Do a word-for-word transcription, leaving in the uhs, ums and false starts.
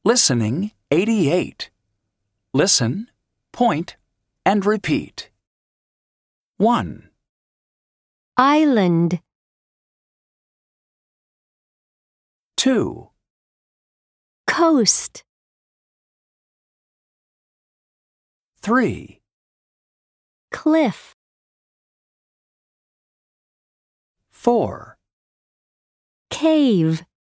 Listening eighty-eight. Listen, point, and repeat. one. Island. two. Coast. three. Cliff. four. Cave.